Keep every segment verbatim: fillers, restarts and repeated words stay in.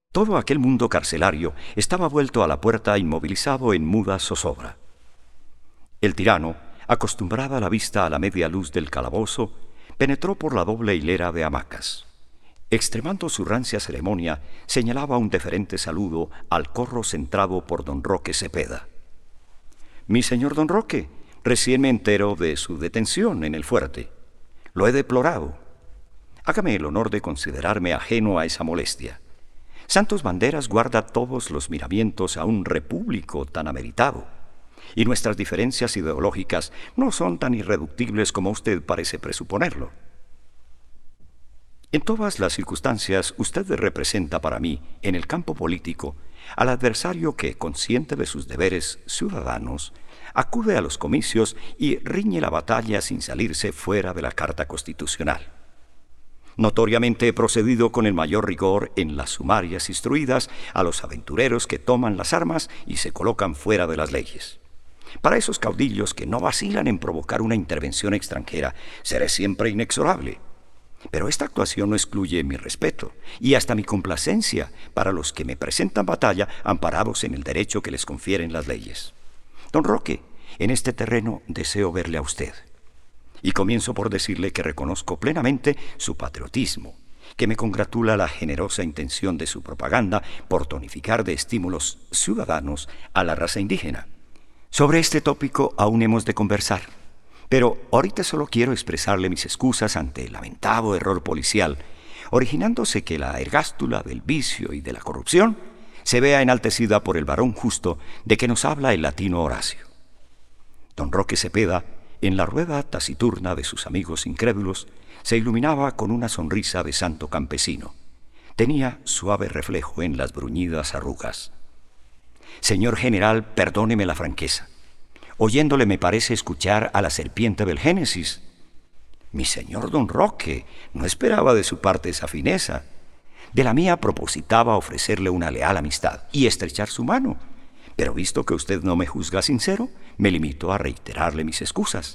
Todo aquel mundo carcelario estaba vuelto a la puerta inmovilizado en muda zozobra. El tirano, acostumbrada la vista a la media luz del calabozo, penetró por la doble hilera de hamacas. Extremando su rancia ceremonia, señalaba un deferente saludo al corro centrado por don Roque Cepeda. «Mi señor don Roque, recién me entero de su detención en el fuerte. Lo he deplorado. Hágame el honor de considerarme ajeno a esa molestia. Santos Banderas guarda todos los miramientos a un repúblico tan ameritado, y nuestras diferencias ideológicas no son tan irreductibles como usted parece presuponerlo. En todas las circunstancias, usted representa para mí, en el campo político, al adversario que, consciente de sus deberes ciudadanos, acude a los comicios y riñe la batalla sin salirse fuera de la Carta Constitucional. Notoriamente he procedido con el mayor rigor en las sumarias instruidas a los aventureros que toman las armas y se colocan fuera de las leyes. Para esos caudillos que no vacilan en provocar una intervención extranjera, seré siempre inexorable. Pero esta actuación no excluye mi respeto y hasta mi complacencia para los que me presentan batalla amparados en el derecho que les confieren las leyes. Don Roque, en este terreno deseo verle a usted. Y comienzo por decirle que reconozco plenamente su patriotismo, que me congratula la generosa intención de su propaganda por tonificar de estímulos ciudadanos a la raza indígena. Sobre este tópico aún hemos de conversar, pero ahorita solo quiero expresarle mis excusas ante el lamentado error policial, originándose que la ergástula del vicio y de la corrupción se vea enaltecida por el varón justo de que nos habla el latino Horacio. Don Roque Cepeda, en la rueda taciturna de sus amigos incrédulos, se iluminaba con una sonrisa de santo campesino. Tenía suave reflejo en las bruñidas arrugas. Señor general, perdóneme la franqueza. Oyéndole me parece escuchar a la serpiente del Génesis. Mi señor don Roque, no esperaba de su parte esa fineza. De la mía propositaba ofrecerle una leal amistad y estrechar su mano. Pero visto que usted no me juzga sincero, me limito a reiterarle mis excusas.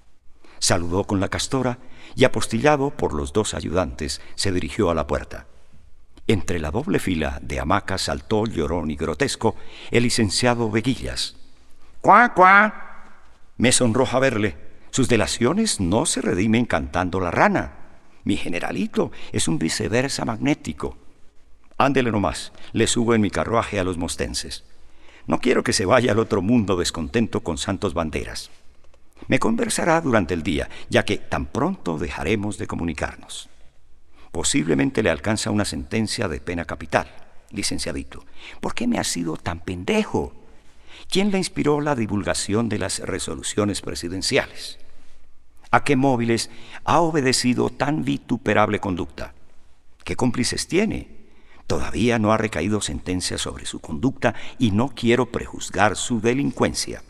Saludó con la castora y, apostillado por los dos ayudantes, se dirigió a la puerta. Entre la doble fila de hamacas saltó llorón y grotesco el licenciado Veguillas. ¡Cuá, cuá! Me sonroja verle. Sus delaciones no se redimen cantando la rana. Mi generalito es un viceversa magnético. Ándele nomás, le subo en mi carruaje a los mostenses. No quiero que se vaya al otro mundo descontento con Santos Banderas. Me conversará durante el día, ya que tan pronto dejaremos de comunicarnos. Posiblemente le alcanza una sentencia de pena capital, licenciadito. ¿Por qué me ha sido tan pendejo? ¿Quién le inspiró la divulgación de las resoluciones presidenciales? ¿A qué móviles ha obedecido tan vituperable conducta? ¿Qué cómplices tiene? Todavía no ha recaído sentencia sobre su conducta y no quiero prejuzgar su delincuencia.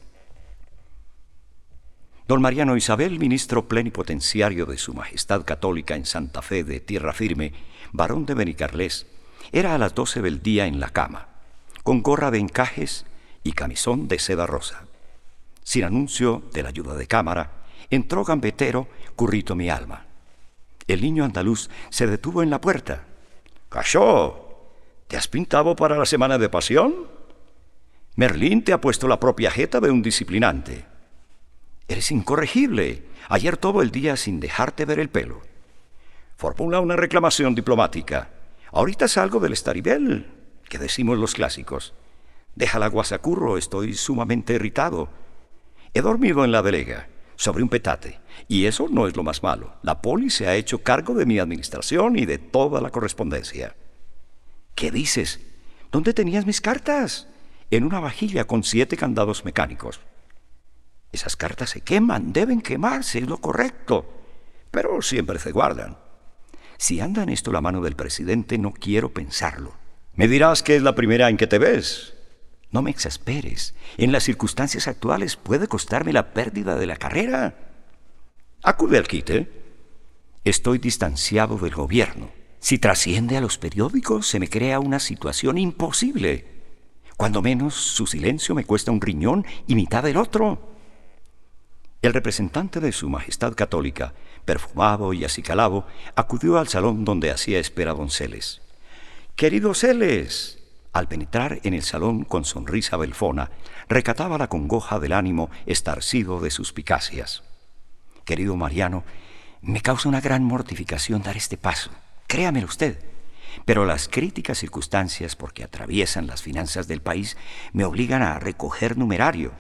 Don Mariano Isabel, ministro plenipotenciario de Su Majestad Católica en Santa Fe de Tierra Firme, varón de Benicarlés, era a las doce del día en la cama, con gorra de encajes y camisón de seda rosa. Sin anuncio de la ayuda de cámara, entró gambetero Currito mi alma. El niño andaluz se detuvo en la puerta. «¡Cachó! ¿Te has pintado para la semana de pasión? Merlín te ha puesto la propia jeta de un disciplinante. Eres incorregible. Ayer todo el día sin dejarte ver el pelo. Formula una reclamación diplomática. Ahorita salgo del estaribel, que decimos los clásicos. Déjala guasacurro, estoy sumamente irritado. He dormido en la delega, sobre un petate, y eso no es lo más malo. La poli se ha hecho cargo de mi administración y de toda la correspondencia». «¿Qué dices? ¿Dónde tenías mis cartas?» «En una vajilla con siete candados mecánicos». «Esas cartas se queman, deben quemarse, es lo correcto, pero siempre se guardan. Si anda en esto la mano del presidente, no quiero pensarlo». «Me dirás que es la primera en que te ves». «No me exasperes. En las circunstancias actuales puede costarme la pérdida de la carrera». «Acude al quite». «Estoy distanciado del gobierno. Si trasciende a los periódicos, se me crea una situación imposible. Cuando menos, su silencio me cuesta un riñón y mitad del otro». El representante de Su Majestad Católica, perfumado y acicalado, acudió al salón donde hacía espera Donceles. Querido Celes. Al penetrar en el salón con sonrisa belfona, recataba la congoja del ánimo estarcido de suspicacias. Querido Mariano, me causa una gran mortificación dar este paso, créamelo usted, pero las críticas circunstancias por que atraviesan las finanzas del país me obligan a recoger numerario.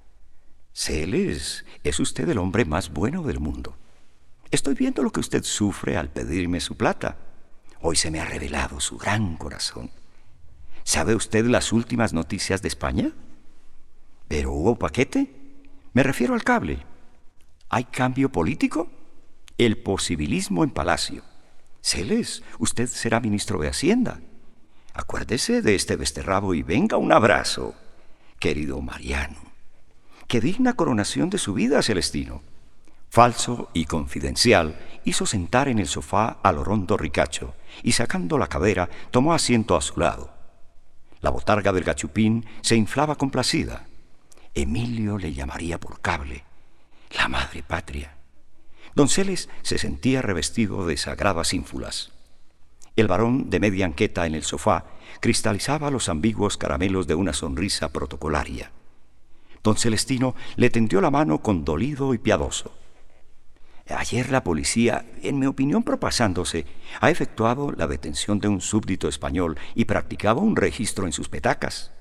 Celes, es usted el hombre más bueno del mundo. Estoy viendo lo que usted sufre al pedirme su plata. Hoy se me ha revelado su gran corazón. ¿Sabe usted las últimas noticias de España? ¿Pero hubo paquete? Me refiero al cable. ¿Hay cambio político? El posibilismo en Palacio. Celes, usted será ministro de Hacienda. Acuérdese de este besterrabo y venga un abrazo. Querido Mariano, qué digna coronación de su vida, Celestino. Falso y confidencial, hizo sentar en el sofá al orondo ricacho y sacando la cadera tomó asiento a su lado. La botarga del gachupín se inflaba complacida. Emilio le llamaría por cable, la madre patria. Don Celes se sentía revestido de sagradas ínfulas. El varón de media anqueta en el sofá cristalizaba los ambiguos caramelos de una sonrisa protocolaria. Don Celestino le tendió la mano condolido y piadoso. Ayer la policía, en mi opinión propasándose, ha efectuado la detención de un súbdito español y practicaba un registro en sus petacas.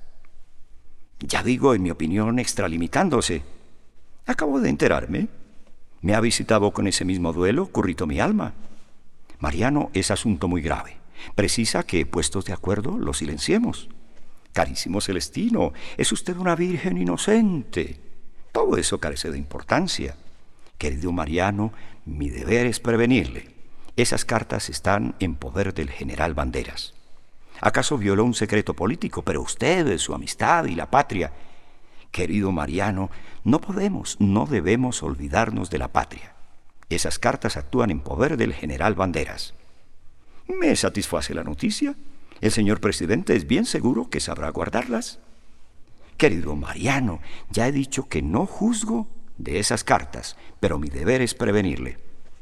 Ya digo, en mi opinión, extralimitándose. Acabo de enterarme. Me ha visitado con ese mismo duelo Currito mi alma. Mariano, es asunto muy grave. Precisa que, puestos de acuerdo, lo silenciemos. Carísimo Celestino, es usted una virgen inocente. Todo eso carece de importancia. Querido Mariano, mi deber es prevenirle. Esas cartas están en poder del general Banderas. ¿Acaso violó un secreto político? Pero usted, su amistad y la patria. Querido Mariano, no podemos, no debemos olvidarnos de la patria. Esas cartas actúan en poder del general Banderas. ¿Me satisface la noticia? El señor presidente es bien seguro que sabrá guardarlas. Querido Mariano, ya he dicho que no juzgo de esas cartas, pero mi deber es prevenirle.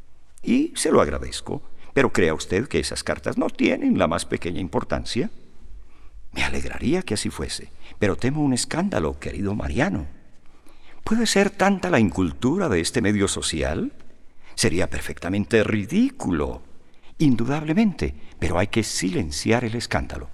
Y se lo agradezco, pero crea usted que esas cartas no tienen la más pequeña importancia. Me alegraría que así fuese, pero temo un escándalo, querido Mariano. ¿Puede ser tanta la incultura de este medio social? Sería perfectamente ridículo, indudablemente, pero hay que silenciar el escándalo.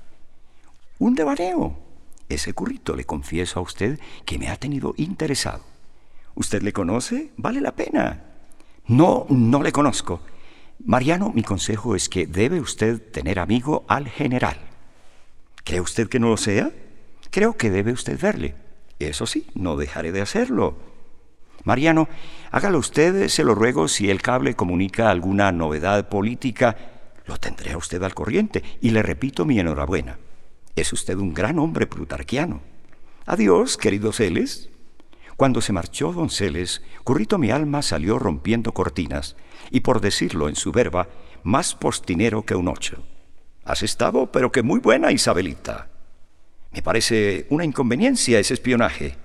Un devaneo. Ese Currito, le confieso a usted que me ha tenido interesado. ¿Usted le conoce? Vale la pena. No, no le conozco. Mariano, mi consejo es que debe usted tener amigo al general. ¿Cree usted que no lo sea? Creo que debe usted verle. Eso sí, no dejaré de hacerlo. Mariano, hágalo usted, se lo ruego, si el cable comunica alguna novedad política, lo tendré a usted al corriente, y le repito mi enhorabuena. Es usted un gran hombre plutarquiano. Adiós, querido Celes. Cuando se marchó don Celes, Currito mi alma salió rompiendo cortinas, y por decirlo en su verba, más postinero que un ocho. Has estado, pero que muy buena, Isabelita. Me parece una inconveniencia ese espionaje.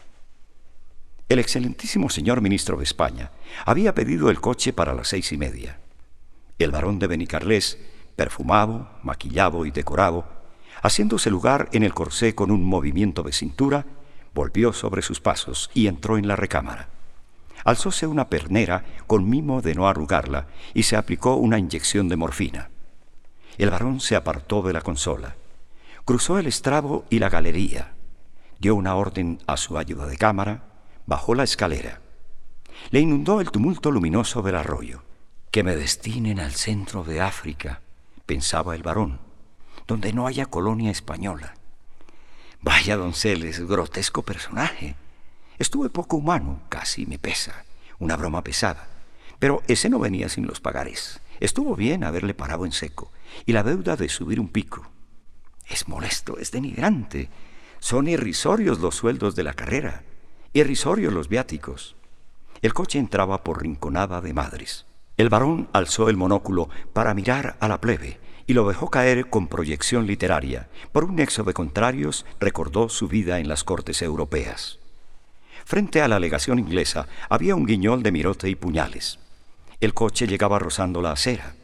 El excelentísimo señor ministro de España había pedido el coche para las seis y media. El barón de Benicarlés, perfumado, maquillado y decorado, haciéndose lugar en el corsé con un movimiento de cintura, volvió sobre sus pasos y entró en la recámara. Alzóse una pernera con mimo de no arrugarla y se aplicó una inyección de morfina. El varón se apartó de la consola, cruzó el estrado y la galería, dio una orden a su ayuda de cámara, bajó la escalera. Le inundó el tumulto luminoso del arroyo. Que me destinen al centro de África, pensaba el varón, donde no haya colonia española. Vaya don Celes, grotesco personaje. Estuve poco humano, casi me pesa, una broma pesada. Pero ese no venía sin los pagares. Estuvo bien haberle parado en seco, y la deuda de subir un pico. Es molesto, es denigrante. Son irrisorios los sueldos de la carrera, irrisorios los viáticos. El coche entraba por Rinconada de Madres. El varón alzó el monóculo para mirar a la plebe y lo dejó caer con proyección literaria. Por un nexo de contrarios recordó su vida en las cortes europeas. Frente a la legación inglesa había un guiñol de mirote y puñales. El coche llegaba rozando la acera.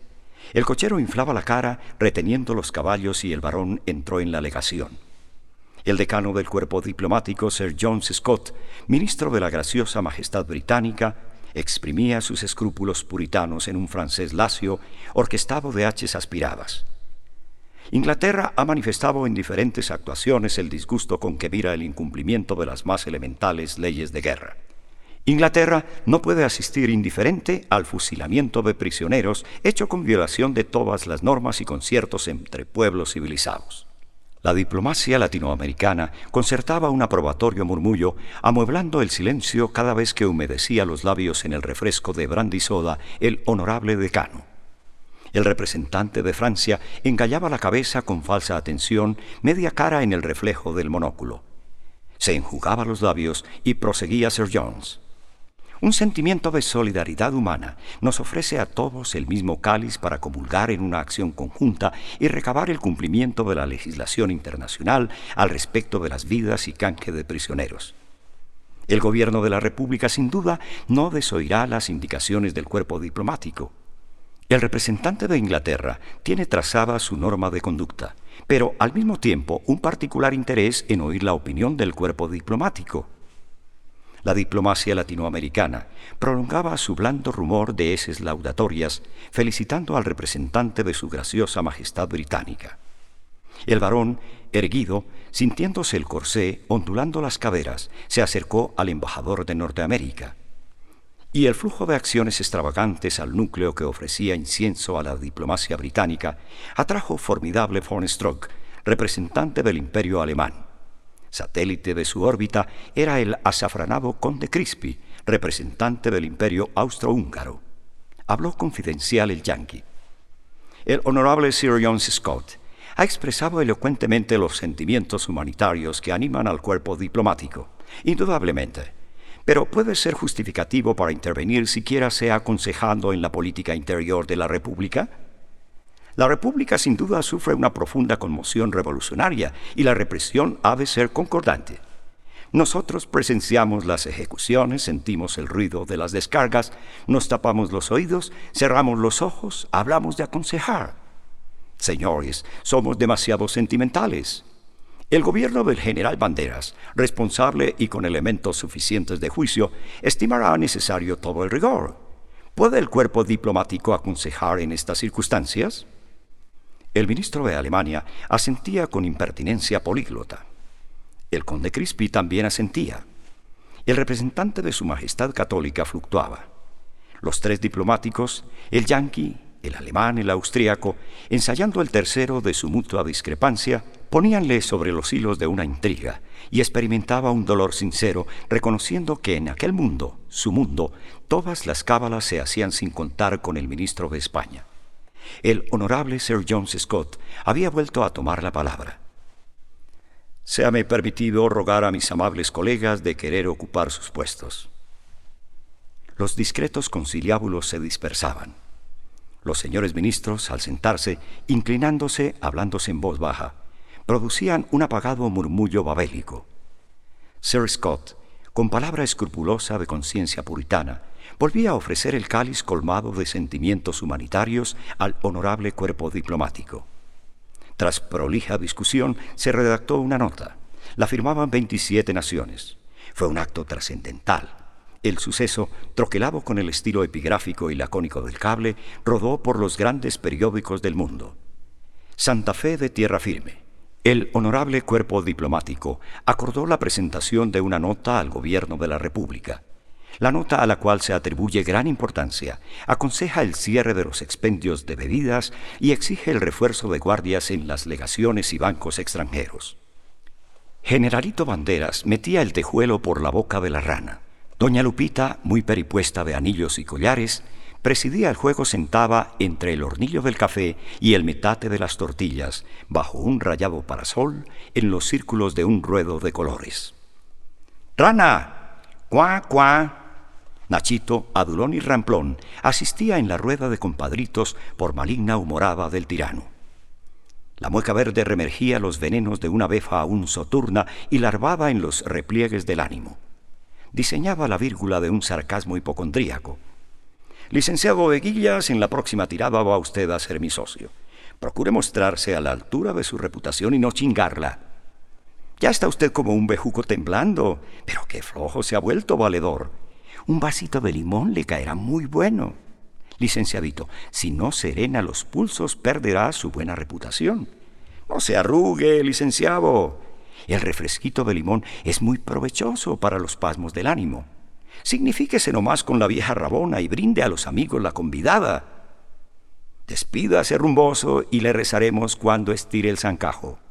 El cochero inflaba la cara, reteniendo los caballos, y el varón entró en la legación. El decano del cuerpo diplomático, Sir John Scott, ministro de la graciosa majestad británica, exprimía sus escrúpulos puritanos en un francés lacio, orquestado de haches aspiradas. Inglaterra ha manifestado en diferentes actuaciones el disgusto con que mira el incumplimiento de las más elementales leyes de guerra. Inglaterra no puede asistir indiferente al fusilamiento de prisioneros hecho con violación de todas las normas y conciertos entre pueblos civilizados. La diplomacia latinoamericana concertaba un aprobatorio murmullo, amueblando el silencio cada vez que humedecía los labios en el refresco de brandy soda el honorable decano. El representante de Francia engallaba la cabeza con falsa atención, media cara en el reflejo del monóculo. Se enjugaba los labios y proseguía Sir Jones. Un sentimiento de solidaridad humana nos ofrece a todos el mismo cáliz para comulgar en una acción conjunta y recabar el cumplimiento de la legislación internacional al respecto de las vidas y canje de prisioneros. El gobierno de la República, sin duda, no desoirá las indicaciones del cuerpo diplomático. El representante de Inglaterra tiene trazada su norma de conducta, pero al mismo tiempo un particular interés en oír la opinión del cuerpo diplomático. La diplomacia latinoamericana prolongaba su blando rumor de heces laudatorias, felicitando al representante de su graciosa majestad británica. El varón, erguido, sintiéndose el corsé, ondulando las caderas, se acercó al embajador de Norteamérica. Y el flujo de acciones extravagantes al núcleo que ofrecía incienso a la diplomacia británica atrajo formidable von Strock, representante del imperio alemán. Satélite de su órbita era el azafranado conde Crispi, representante del imperio austrohúngaro. Habló confidencial el yanqui. El honorable Sir John Scott ha expresado elocuentemente los sentimientos humanitarios que animan al cuerpo diplomático, indudablemente, pero puede ser justificativo para intervenir siquiera sea aconsejando en la política interior de la República. La República sin duda sufre una profunda conmoción revolucionaria y la represión ha de ser concordante. Nosotros presenciamos las ejecuciones, sentimos el ruido de las descargas, nos tapamos los oídos, cerramos los ojos, hablamos de aconsejar. Señores, somos demasiado sentimentales. El gobierno del general Banderas, responsable y con elementos suficientes de juicio, estimará necesario todo el rigor. ¿Puede el cuerpo diplomático aconsejar en estas circunstancias? El ministro de Alemania asentía con impertinencia políglota. El conde Crispi también asentía. El representante de su majestad católica fluctuaba. Los tres diplomáticos, el yanqui, el alemán y el austríaco, ensayando el tercero de su mutua discrepancia, poníanle sobre los hilos de una intriga y experimentaba un dolor sincero, reconociendo que en aquel mundo, su mundo, todas las cábalas se hacían sin contar con el ministro de España. El honorable Sir John Scott había vuelto a tomar la palabra. Séame permitido rogar a mis amables colegas de querer ocupar sus puestos. Los discretos conciliábulos se dispersaban. Los señores ministros, al sentarse, inclinándose, hablándose en voz baja, producían un apagado murmullo babélico. Sir Scott, con palabra escrupulosa de conciencia puritana, volvía a ofrecer el cáliz colmado de sentimientos humanitarios al honorable cuerpo diplomático. Tras prolija discusión, se redactó una nota. La firmaban veintisiete naciones. Fue un acto trascendental. El suceso, troquelado con el estilo epigráfico y lacónico del cable, rodó por los grandes periódicos del mundo. Santa Fe de tierra firme. El honorable cuerpo diplomático acordó la presentación de una nota al gobierno de la República. La nota, a la cual se atribuye gran importancia, aconseja el cierre de los expendios de bebidas y exige el refuerzo de guardias en las legaciones y bancos extranjeros. Generalito Banderas metía el tejuelo por la boca de la rana. Doña Lupita, muy peripuesta de anillos y collares, presidía el juego sentada entre el hornillo del café y el metate de las tortillas, bajo un rayado parasol, en los círculos de un ruedo de colores. ¡Rana! ¡Cuá, cuá! Nachito, adulón y ramplón asistía en la rueda de compadritos por maligna humorada del tirano. La mueca verde remergía los venenos de una befa aún soturna y larvaba en los repliegues del ánimo. Diseñaba la vírgula de un sarcasmo hipocondríaco. Licenciado Veguillas, en la próxima tirada va usted a ser mi socio. Procure mostrarse a la altura de su reputación y no chingarla. Ya está usted como un bejuco temblando, pero qué flojo se ha vuelto, valedor. Un vasito de limón le caerá muy bueno. Licenciadito, si no serena los pulsos, perderá su buena reputación. No se arrugue, licenciado. El refresquito de limón es muy provechoso para los pasmos del ánimo. Signifíquese nomás con la vieja rabona y brinde a los amigos la convidada. Despídase rumboso y le rezaremos cuando estire el zancajo.